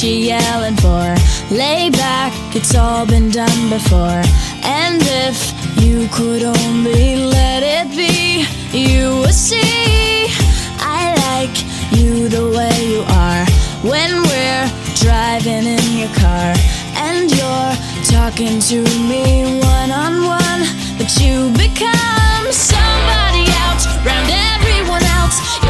she yelling for? Lay back, it's all been done before. And if you could only let it be, you would see I like you the way you are. When we're driving in your car and you're talking to me one-on-one, but you become somebody else round everyone else.